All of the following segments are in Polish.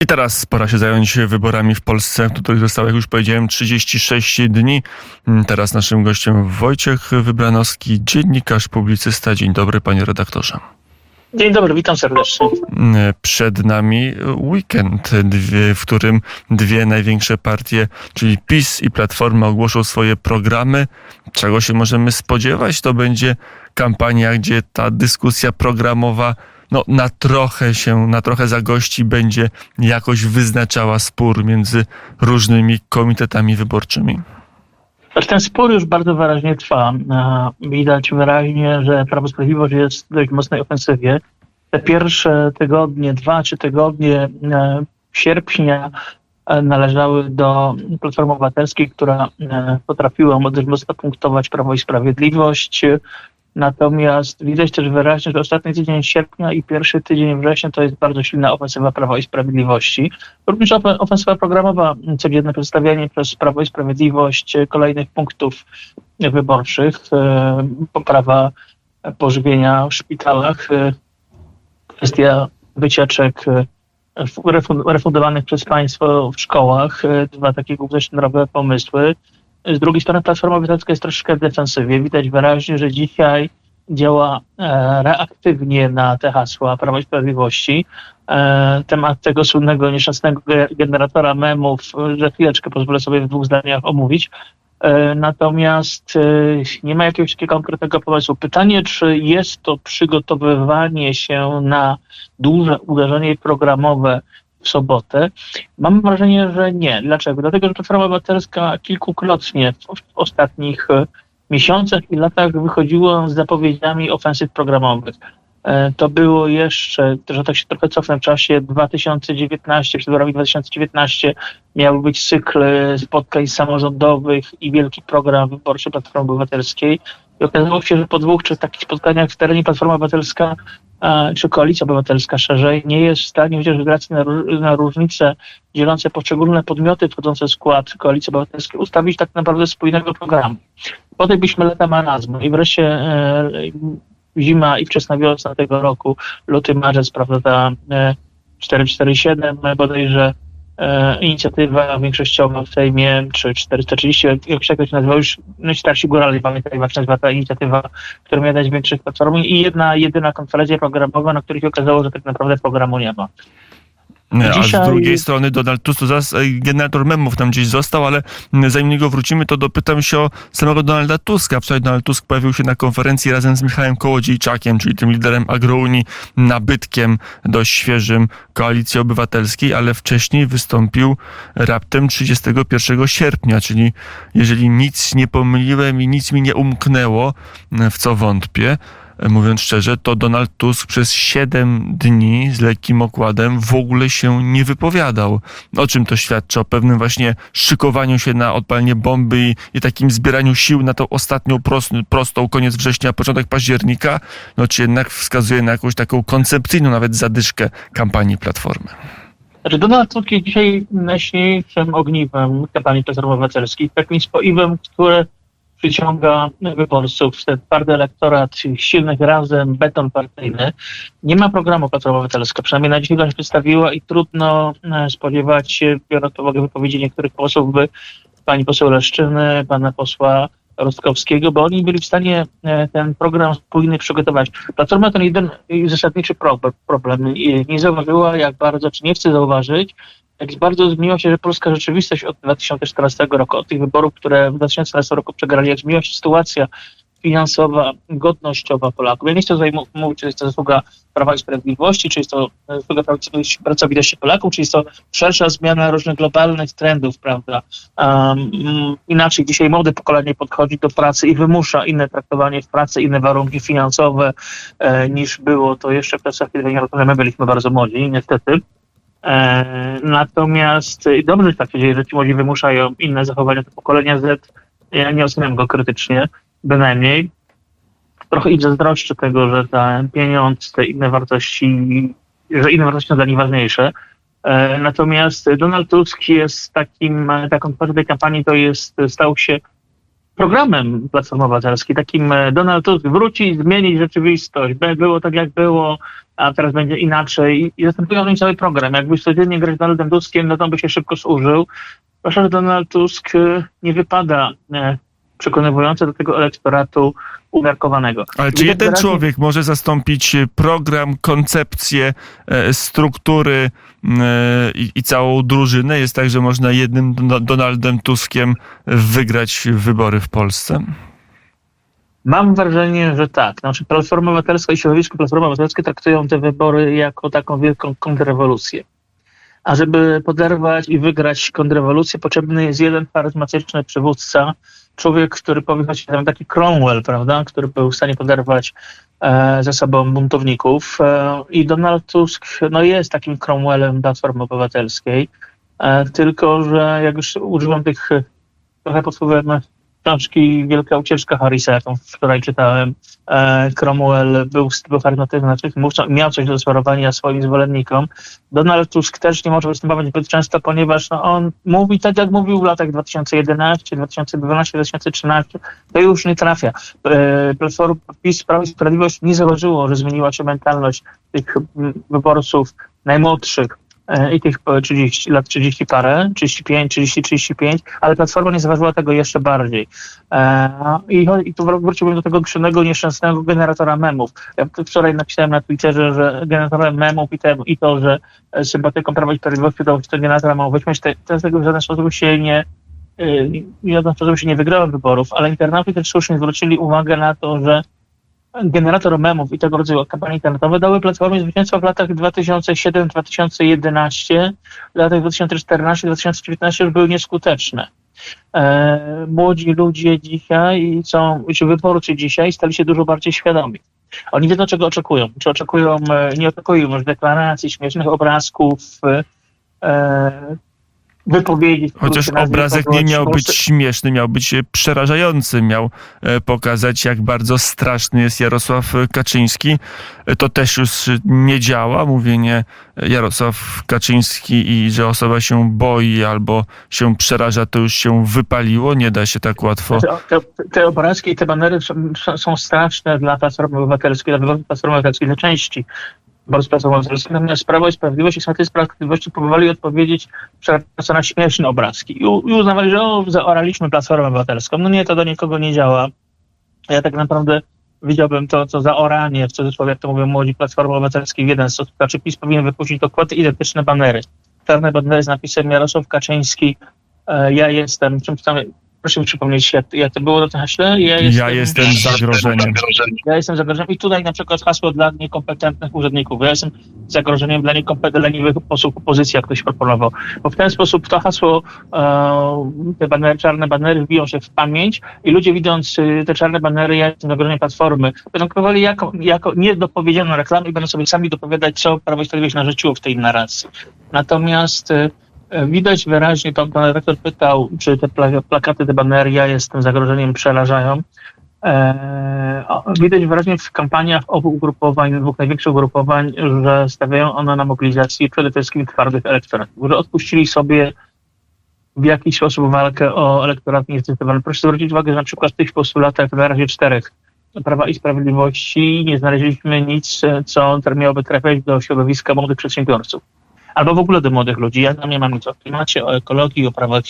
Teraz pora się zająć wyborami w Polsce, których zostało, jak już powiedziałem, 36 dni. Teraz naszym gościem Wojciech Wybranowski, dziennikarz, publicysta. Dzień dobry, panie redaktorze. Dzień dobry, witam serdecznie. Przed nami weekend, w którym dwie największe partie, czyli PiS i Platforma, ogłoszą swoje programy. Czego się możemy spodziewać? To będzie kampania, gdzie ta dyskusja programowa na trochę zagości, będzie jakoś wyznaczała spór między różnymi komitetami wyborczymi. Ten spór już bardzo wyraźnie trwa. Widać wyraźnie, że Prawo i Sprawiedliwość jest w dość mocnej ofensywie. Te pierwsze tygodnie, 2-3 tygodnie sierpnia należały do Platformy Obywatelskiej, która potrafiła dość mocno punktować Prawo i Sprawiedliwość. Natomiast widać też wyraźnie, że ostatni tydzień sierpnia i pierwszy tydzień września to jest bardzo silna ofensywa Prawa i Sprawiedliwości. Również ofensywa programowa, codzienne przedstawianie przez Prawo i Sprawiedliwość kolejnych punktów wyborczych, poprawa pożywienia w szpitalach, kwestia wycieczek refundowanych przez państwo w szkołach, dwa takie główne sztandarowe pomysły. Z drugiej strony Platforma Obywatelska jest troszeczkę w defensywie. Widać wyraźnie, że dzisiaj działa reaktywnie na te hasła Prawa i Sprawiedliwości. Temat tego słynnego, nieszczęsnego generatora memów, że chwileczkę pozwolę sobie w 2 zdaniach omówić. Natomiast nie ma jakiegoś takiego konkretnego pomysłu. Pytanie, czy jest to przygotowywanie się na duże uderzenie programowe w sobotę? Mam wrażenie, że nie. Dlaczego? Dlatego, że Platforma Obywatelska kilkukrotnie w ostatnich miesiącach i latach wychodziło z zapowiedziami ofensyw programowych. To było jeszcze, że tak się trochę cofnę w czasie, 2019, przed wyborami 2019 miał być cykl spotkań samorządowych i wielki program wyborczy Platformy Obywatelskiej. I okazało się, że po 2-3 takich spotkaniach w terenie Platforma Obywatelska czy Koalicja Obywatelska szerzej nie jest w stanie, chociaż z racji na różnice dzielące poszczególne podmioty wchodzące w skład Koalicji Obywatelskiej, ustawić tak naprawdę spójnego programu. Potem byliśmy lata marazmu i wreszcie zima i wczesna wiosna tego roku, luty, marzec, prawda, ta 447 bodajże inicjatywa większościowa w Sejmie, czy 430, jak się nazywa, już starsi górale, pamiętają, jak się nazywa ta inicjatywa, która miała dać większych platform, i jedyna konferencja programowa, na której się okazało, że tak naprawdę programu nie ma. Dzisiaj... A z drugiej strony Donald Tusk, to zaraz generator memów tam gdzieś został, ale zanim do niego wrócimy, to dopytam się o samego Donalda Tuska. Wczoraj Donald Tusk pojawił się na konferencji razem z Michałem Kołodziejczakiem, czyli tym liderem agrounii, nabytkiem dość świeżym Koalicji Obywatelskiej, ale wcześniej wystąpił raptem 31 sierpnia, czyli jeżeli nic nie pomyliłem i nic mi nie umknęło, w co wątpię, mówiąc szczerze, to Donald Tusk przez 7 dni z lekkim okładem w ogóle się nie wypowiadał. O czym to świadczy? O pewnym właśnie szykowaniu się na odpalenie bomby i takim zbieraniu sił na tą ostatnią prostą koniec września, początek października? Czy jednak wskazuje na jakąś taką koncepcyjną nawet zadyszkę kampanii Platformy? Donald Tusk jest dzisiaj najsilniejszym ogniwem kampanii Platformy Obywatelskiej, takim spoiwem, które przyciąga wyborców, ten twardy elektorat, silnych razem, beton partyjny. Nie ma programu Platforma Obywatelska, przynajmniej na dzisiaj go nie przedstawiła i trudno spodziewać się, biorąc pod uwagę wypowiedzi niektórych posłów, pani poseł Leszczyny, pana posła Rostkowskiego, bo oni byli w stanie ten program spójny przygotować. Platforma to jeden zasadniczy problem. Nie zauważyła, jak bardzo, czy nie chce zauważyć, jak bardzo zmieniła się polska rzeczywistość od 2014 roku, od tych wyborów, które w 2014 roku przegrali, jak zmieniła się sytuacja finansowa, godnościowa Polaków. Ja nie chcę tutaj mówić, czy jest to zasługa Prawa i Sprawiedliwości, czy jest to zasługa pracowitości Polaków, czy jest to szersza zmiana różnych globalnych trendów, prawda. Inaczej dzisiaj młode pokolenie podchodzi do pracy i wymusza inne traktowanie w pracy, inne warunki finansowe niż było to jeszcze w czasach, kiedy my byliśmy bardzo młodzi, niestety. Natomiast dobrze tak się dzieje, że ci młodzi wymuszają inne zachowania do pokolenia Z. Ja nie oceniam go krytycznie, bynajmniej. Trochę im zazdroszczę tego, że ten pieniądz, te inne wartości, że inne wartości są dla nich ważniejsze. Natomiast Donald Tusk jest taką twarzą tej kampanii, stał się programem Platformy Obywatelskiej, takim Donald Tusk wróci, zmienić rzeczywistość, było tak jak było, a teraz będzie inaczej. I zastępują oni cały program. Jakbyś codziennie grać z Donaldem Tuskiem, no to by się szybko zużył. Proszę, że Donald Tusk nie wypada przekonywująco do tego elektoratu umiarkowanego. Ale czy jeden człowiek może zastąpić program, koncepcję, struktury i całą drużynę? Jest tak, że można jednym Donaldem Tuskiem wygrać wybory w Polsce? Mam wrażenie, że tak. Znaczy Platforma Obywatelska i środowisko Platformy Obywatelskiej traktują te wybory jako taką wielką kontrrewolucję. A żeby poderwać i wygrać kontrrewolucję, potrzebny jest jeden charyzmatyczny przywódca, człowiek, który powie, choć taki Cromwell, prawda, który był w stanie poderwać ze sobą buntowników. I Donald Tusk jest takim Cromwellem Platformy Obywatelskiej, tylko że jak już używam tych trochę podsumowanych książki Wielka ucieczka Harrisa, jaką wczoraj czytałem, Cromwell był charyzmatycznym mówcą i miał coś do zaoferowania swoim zwolennikom. Donald Tusk też nie może występować zbyt często, ponieważ on mówi tak, jak mówił w latach 2011, 2012, 2013. To już nie trafia. Platforma PiS, Prawo i Sprawiedliwość nie zauważyło, że zmieniła się mentalność tych wyborców najmłodszych i tych 30 parę, 35, ale Platforma nie zauważyła tego jeszcze bardziej. I tu wróciłbym do tego grzesznego, nieszczęsnego generatora memów. Ja wczoraj napisałem na Twitterze, że generatorem memów i to, że sympatyką Prawa i Sprawiedliwości udało się ten generator memów wyśmieć, tego w żaden sposób się nie wygrałem wyborów, ale internauci też słusznie zwrócili uwagę na to, że generator memów i tego rodzaju kampanie internetowe dały Platformie zwycięstwo w latach 2007-2011, w latach 2014-2019 już były nieskuteczne. Młodzi ludzie dzisiaj czy wyborcy dzisiaj stali się dużo bardziej świadomi. Oni wiedzą, czego oczekują. Nie oczekują może deklaracji, śmiesznych obrazków, wypowiedzi. Chociaż obrazek nie miał być śmieszny, miał być przerażający, miał pokazać, jak bardzo straszny jest Jarosław Kaczyński. To też już nie działa. Mówienie Jarosław Kaczyński i że osoba się boi albo się przeraża, to już się wypaliło. Nie da się tak łatwo. Te obrazki i te banery są straszne dla Platformy Obywatelskiej, dla wyborców Platformy Obywatelskiej, dla części. Natomiast Prawo i Sprawiedliwość i Sądy Sprawiedliwości próbowali odpowiedzieć na śmieszne obrazki i uznawali, że zaoraliśmy Platformę Obywatelską. No nie, to do nikogo nie działa. Ja tak naprawdę widziałbym to, co zaoranie, w cudzysłowie, jak to mówią młodzi Platformy Obywatelskiej w jeden sposób. Znaczy PiS powinien wypuścić dokładnie identyczne banery. Czarne banery z napisem Jarosław Kaczyński, ja jestem, proszę mi przypomnieć, jak to było na tym haśle? Ja jestem zagrożeniem. Ja jestem zagrożeniem. I tutaj na przykład hasło dla niekompetentnych urzędników. Ja jestem zagrożeniem dla leniwych posłów opozycji, jak ktoś proponował. Bo w ten sposób to hasło, te banery, czarne banery wbiją się w pamięć i ludzie widząc te czarne banery, ja jestem zagrożeniem Platformy, będą próbowali jako niedopowiedzianą reklamę i będą sobie sami dopowiadać, co Prawo i Sprawiedliwość narzuciło w tej narracji. Natomiast widać wyraźnie, pan redaktor pytał, czy te plakaty, te banery, ja jestem zagrożeniem, przerażają. Widać wyraźnie w kampaniach obu ugrupowań, dwóch największych ugrupowań, że stawiają one na mobilizacji przede wszystkim twardych elektoratów, że odpuścili sobie w jakiś sposób walkę o elektorat niezdecydowany. Proszę zwrócić uwagę, że na przykład w tych postulatach, na razie 4 Prawa i Sprawiedliwości, nie znaleźliśmy nic, co miałoby trafiać do środowiska młodych przedsiębiorców. Albo w ogóle do młodych ludzi. Ja tam nie mam nic o klimacie, o ekologii, o prawach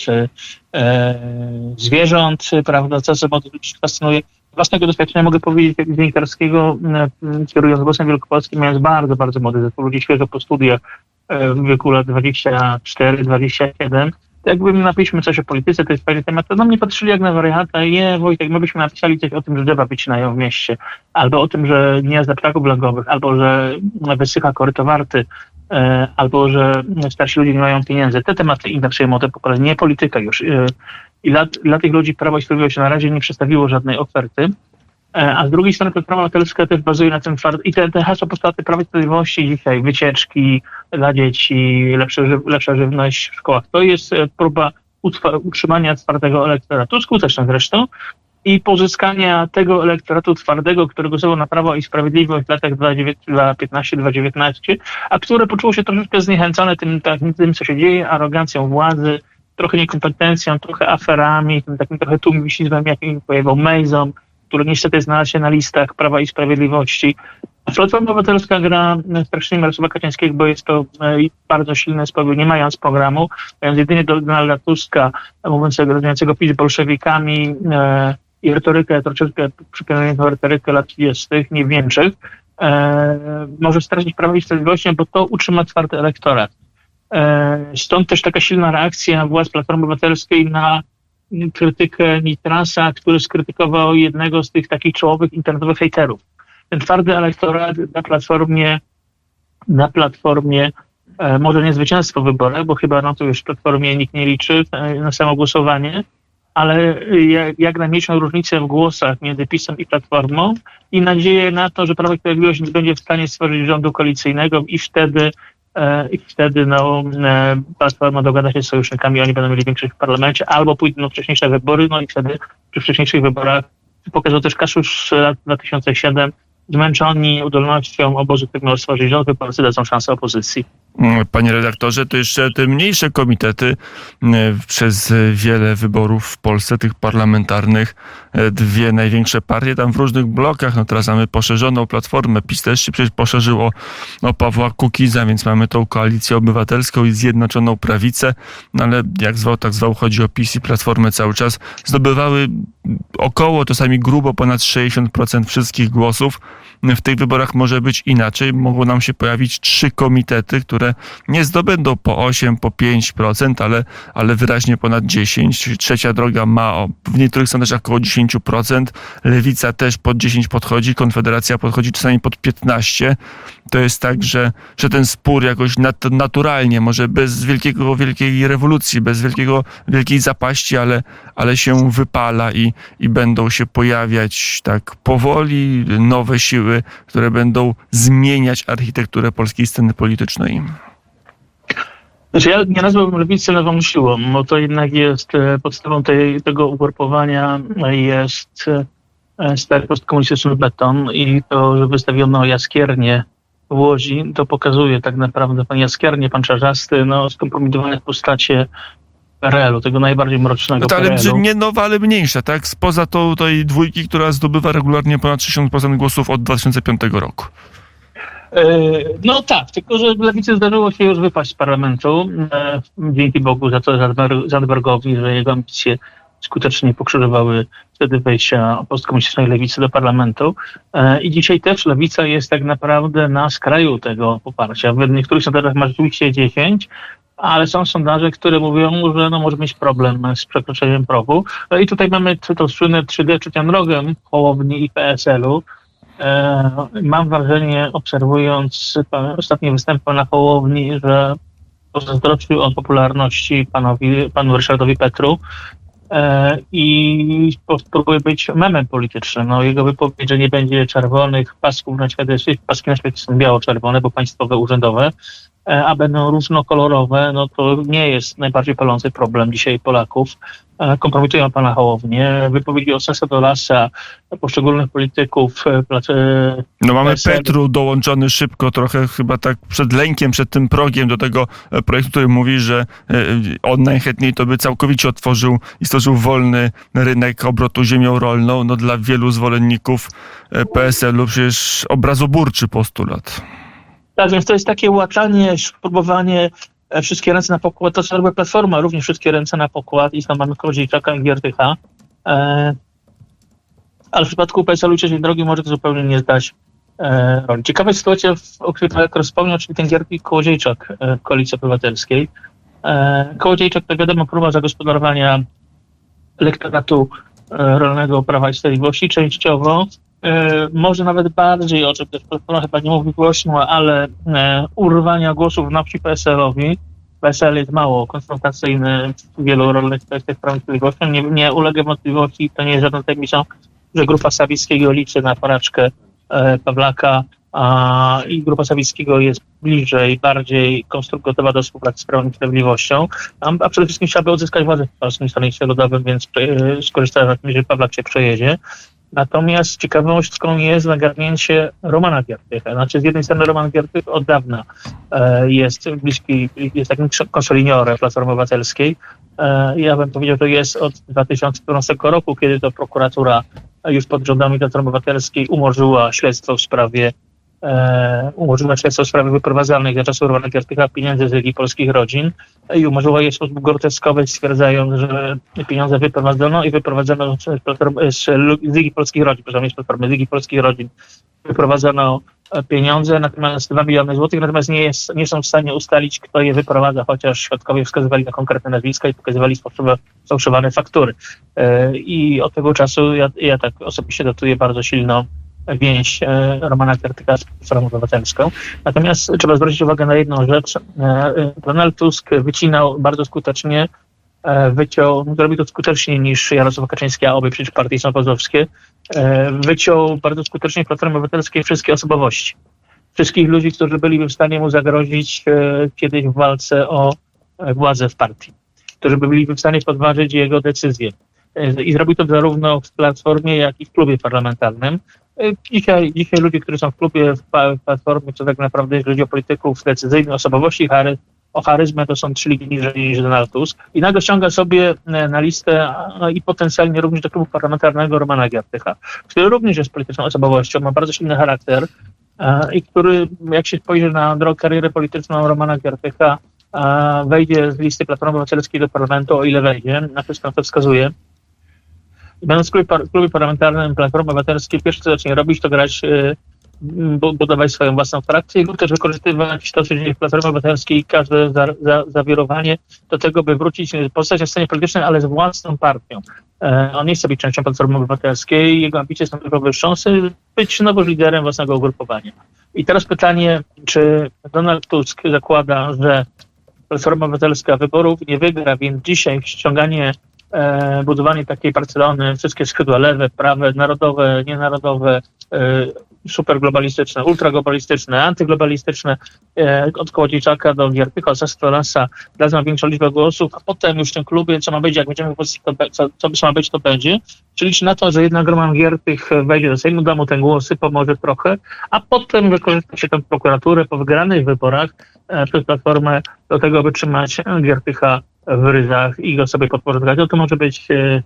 zwierząt, prawda, co młodych ludzi fascynuje. Z własnego doświadczenia mogę powiedzieć, jak dziennikarskiego, kierując Głosem Wielkopolskim, mając bardzo, bardzo młody zespół ludzi świeżo po studiach w wieku lat 24, 27. Jakby napisaliśmy coś o polityce, to jest pewien temat, to na mnie patrzyli jak na wariata. Wojtek, my byśmy napisali coś o tym, że drzewa wycinają w mieście, albo o tym, że gniazda ptaków blagowych, albo że wysycha koryto Warty, albo że starsi ludzie nie mają pieniędzy. Te tematy interesują młode pokolenie, nie polityka już. I dla tych ludzi Prawo i Sprawiedliwość na razie nie przedstawiło żadnej oferty. A z drugiej strony Platforma Obywatelska też bazuje na tym i te hasła postulaty Prawa i Sprawiedliwości dzisiaj, wycieczki dla dzieci, lepsza żywność w szkołach. To jest próba utrzymania twardego elektoratu, skuteczna zresztą, i pozyskania tego elektoratu twardego, który głosował na Prawo i Sprawiedliwość w latach 2015-2019, a które poczuło się troszeczkę zniechęcone tym, co się dzieje, arogancją władzy, trochę niekompetencją, trochę aferami, tym takim trochę tłumicizmem, jakim pojawiał Mejzom, który niestety znalazł się na listach Prawa i Sprawiedliwości. Platforma Obywatelska gra strasznie Jarosława Kaczyńskiego, bo jest to bardzo silny spoił, nie mając programu, mając jedynie Donalda Tuska, mówiącego, rozmawiającego PiS bolszewikami i retorykę, troszeczkę przypominającą retorykę lat 30., nie w Niemczech, może stracić Prawo i Sprawiedliwość, bo to utrzyma twardy elektorat. Stąd też taka silna reakcja władz Platformy Obywatelskiej na krytykę Nitrasa, który skrytykował jednego z tych takich czołowych internetowych hejterów. Ten twardy elektorat na Platformie może nie zwycięstwo w wyborach, bo chyba na to już w Platformie nikt nie liczy na samo głosowanie, ale jak na miesiąc różnicę w głosach między PiS-em i Platformą i nadzieję na to, że Prawo i Sprawiedliwość nie będzie w stanie stworzyć rządu koalicyjnego i wtedy Platforma dogada się z sojusznikami, oni będą mieli większość w parlamencie, albo pójdą na wcześniejsze wybory, no i wtedy przy wcześniejszych wyborach pokazał też Kaszus lat 2007, zmęczoni udolnością obozu, który miał stworzyć rząd, wyborcy dadzą szansę opozycji. Panie redaktorze, to jeszcze te mniejsze komitety przez wiele wyborów w Polsce, tych parlamentarnych, dwie największe partie tam w różnych blokach. No teraz mamy poszerzoną Platformę. PiS też się przecież poszerzył o Pawła Kukiza, więc mamy tą Koalicję Obywatelską i Zjednoczoną Prawicę. No ale jak zwał, tak zwał, chodzi o PiS i Platformę cały czas. Zdobywały około, czasami grubo ponad 60% wszystkich głosów. W tych wyborach może być inaczej. Mogą nam się pojawić 3 komitety, które nie zdobędą po 8, po 5%, ale wyraźnie ponad 10%. Trzecia Droga ma w niektórych sondażach około 10%. Lewica też pod 10% podchodzi. Konfederacja podchodzi czasami pod 15%. To jest tak, że ten spór jakoś naturalnie, może bez wielkiej rewolucji, bez wielkiej zapaści, ale się wypala i będą się pojawiać tak powoli nowe siły, które będą zmieniać architekturę polskiej sceny politycznej. Znaczy ja nie nazwałbym lewicy nową siłą, bo to jednak jest podstawą tego ugrupowania jest stary postkomunistyczny beton i to, że wystawiono jaskiernię w Łodzi, to pokazuje tak naprawdę pan Jaskiernie, pan Czarzasty, skompromitowane postacie PRL-u, tego najbardziej mrocznego PRL-u. Ale nie nowa, ale mniejsza, tak? Spoza tej dwójki, która zdobywa regularnie ponad 60% głosów od 2005 roku. No tak, tylko że lewicy zdarzyło się już wypaść z parlamentu. Dzięki Bogu za to Zandbergowi, że jego ambicje skutecznie pokrzyżowały wtedy wejścia postkomunistycznej lewicy do parlamentu. I dzisiaj też lewica jest tak naprawdę na skraju tego poparcia. W niektórych sondażach ma rzeczywiście 10%, ale są sondaże, które mówią, że może mieć problem z przekroczeniem progu. No i tutaj mamy to słynne 3D, trzecią drogę Hołowni i PSL-u. Mam wrażenie, obserwując ostatnie występy pana Hołowni, że pozazdrościł on popularności panu Ryszardowi Petru i próbuje być memem politycznym. Jego wypowiedź, że nie będzie czerwonych pasków na świecie, paski na świecie są biało-czerwone, bo państwowe, urzędowe, a będą różnokolorowe, to nie jest najbardziej palący problem dzisiaj Polaków. Kompromitują pana Hołownię. Wypowiedzi od Sasa do Lasa poszczególnych polityków. Mamy Petru dołączony szybko, trochę chyba tak przed lękiem, przed tym progiem do tego projektu, który mówi, że on najchętniej to by całkowicie otworzył i stworzył wolny rynek obrotu ziemią rolną. Dla wielu zwolenników PSL-u przecież obrazoburczy postulat. Tak, więc to jest takie łatanie, próbowanie wszystkie ręce na pokład. To, co robi Platforma, również wszystkie ręce na pokład i tam mamy Kołodziejczaka i Giertycha. Ale w przypadku PSL-u trzeciej drogi może to zupełnie nie zdać roli. Ciekawa jest sytuacja, o której Palek wspomniał, czyli ten Giertych Kołodziejczak w Koalicji Obywatelskiej. Kołodziejczak to wiadomo próba zagospodarowania elektoratu rolnego Prawa i Sprawiedliwości częściowo. Może nawet bardziej, o czym też Platforma chyba nie mówi głośno, ale urwania głosów na wsi PSL-owi. PSL jest mało konfrontacyjny w wielu rolnych kwestiach Prawa i Sprawiedliwości. Nie ulega wątpliwości, to nie jest żadną tajemnicą, że grupa Sawickiego liczy na porażkę Pawlaka i grupa Sawickiego jest bliżej, bardziej gotowa do współpracy z Prawem i Sprawiedliwością, a przede wszystkim chciałaby odzyskać władzę w Polskim Stronnictwie Ludowym, więc skorzystają na tym, że Pawlak się przejedzie. Natomiast ciekawostką jest zagarnięcie Romana Giertycha. Znaczy z jednej strony Roman Giertych od dawna jest bliski, jest takim consoliniorem Platformy Obywatelskiej. Ja bym powiedział, że jest od 2014 roku, kiedy to prokuratura już pod rządami Platformy Obywatelskiej umorzyła śledztwo w sprawie wyprowadzanych za czasów Romana Giertycha pieniędzy z Ligi Polskich Rodzin i umorzyła je w sposób groteskowy, stwierdzając, że pieniądze wyprowadzono z Ligi Polskich Rodzin, przepraszam, nie z Platformy, z Ligi Polskich Rodzin wyprowadzono pieniądze, natomiast 2 miliony złotych, natomiast nie są w stanie ustalić, kto je wyprowadza, chociaż świadkowie wskazywali na konkretne nazwiska i pokazywali sfałszowane faktury. I od tego czasu ja tak osobiście datuję bardzo silną więź Romana Giertycha z Platformą Obywatelską. Natomiast trzeba zwrócić uwagę na jedną rzecz. Donald Tusk wycinał bardzo skutecznie, zrobił to skuteczniej niż Jarosław Kaczyński, a obie przecież partie są pozowskie, wyciął bardzo skutecznie Platformie Obywatelskiej wszystkie osobowości. Wszystkich ludzi, którzy byliby w stanie mu zagrozić kiedyś w walce o władzę w partii, którzy byliby w stanie podważyć jego decyzje. I zrobił to zarówno w Platformie, jak i w klubie parlamentarnym. Dzisiaj ludzie, którzy są w klubie, w Platformie, to tak naprawdę, jeżeli chodzi o polityków decyzyjnych, osobowości, o charyzmę, to są 3 ligi niżej niż Donald Tusk. I nagle ściąga sobie na listę i potencjalnie również do klubu parlamentarnego Romana Giertycha, który również jest polityczną osobowością, ma bardzo silny charakter i który, jak się spojrzy na drogę kariery polityczną Romana Giertycha, wejdzie z listy Platformy Obywatelskiej do parlamentu, o ile wejdzie, na wszystko to wskazuje. Będąc w klubie parlamentarnym Platformy Obywatelskiej, pierwsze co zacznie robić, to grać, budować swoją własną frakcję i lub też wykorzystywać to, co dzieje w Platformie Obywatelskiej, każde zawirowanie do tego, by wrócić, pozostać na scenie politycznej, ale z własną partią. On nie chce być częścią Platformy Obywatelskiej, jego ambicje są dużo wyższe, chce być znowu liderem własnego ugrupowania. I teraz pytanie, czy Donald Tusk zakłada, że Platforma Obywatelska wyborów nie wygra, więc dzisiaj ściąganie, budowanie takiej Barcelony, wszystkie skrzydła lewe, prawe, narodowe, nienarodowe, superglobalistyczne, ultraglobalistyczne, antyglobalistyczne, od Kołodziejczaka do Giertycha, od Saskolasa dadzą większą liczbę głosów, a potem już w tym klubie, co ma być, jak będziemy co ma być, to będzie. Czyli liczy na to, że jednak Roman Giertych wejdzie do Sejmu, da mu te głosy, pomoże trochę, a potem wykorzysta się tę prokuraturę po wygranych wyborach przez Platformę do tego, by trzymać Giertycha w ryzach i go sobie podporządkować. To może być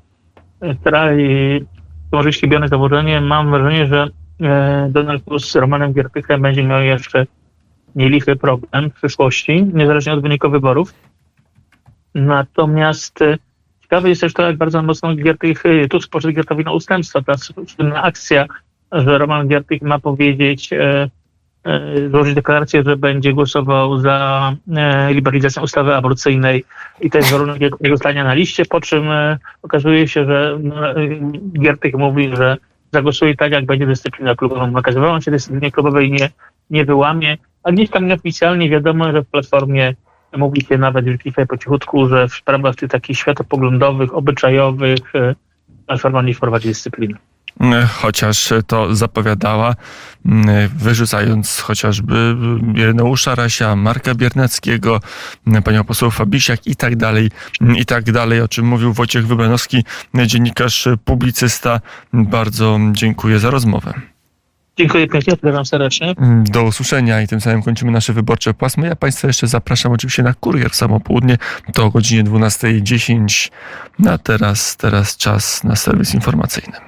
może ścibione założenie. Mam wrażenie, że Donald Tusk z Romanem Giertychem będzie miał jeszcze nielichy problem w przyszłości, niezależnie od wyniku wyborów. Natomiast ciekawe jest też to, jak bardzo mocno Tusk poszedł Giertychowi na ustępstwa. Ta słynna akcja, że Roman Giertych ma powiedzieć, złożyć deklarację, że będzie głosował za liberalizacją ustawy aborcyjnej i to jest warunek jego stania na liście, po czym okazuje się, że Giertych mówi, że zagłosuje tak, jak będzie dyscyplina klubowa nakazywała. On się dyscyplinie klubowej nie wyłamie, a gdzieś tam nieoficjalnie wiadomo, że w Platformie mówi się nawet już dzisiaj po cichutku, że w sprawach tych takich światopoglądowych, obyczajowych Platforma nie wprowadzi dyscypliny. Chociaż to zapowiadała, wyrzucając chociażby Ireneusza Rasia, Marka Biernackiego, panią poseł Fabisiak i tak dalej, o czym mówił Wojciech Wybranowski, dziennikarz, publicysta. Bardzo dziękuję za rozmowę. Dziękuję pięknie, pozdrawiam serdecznie. Do usłyszenia i tym samym kończymy nasze wyborcze pasmo. Ja Państwa jeszcze zapraszam oczywiście na Kurier w samo południe. To o godzinie 12:10. A teraz czas na serwis informacyjny.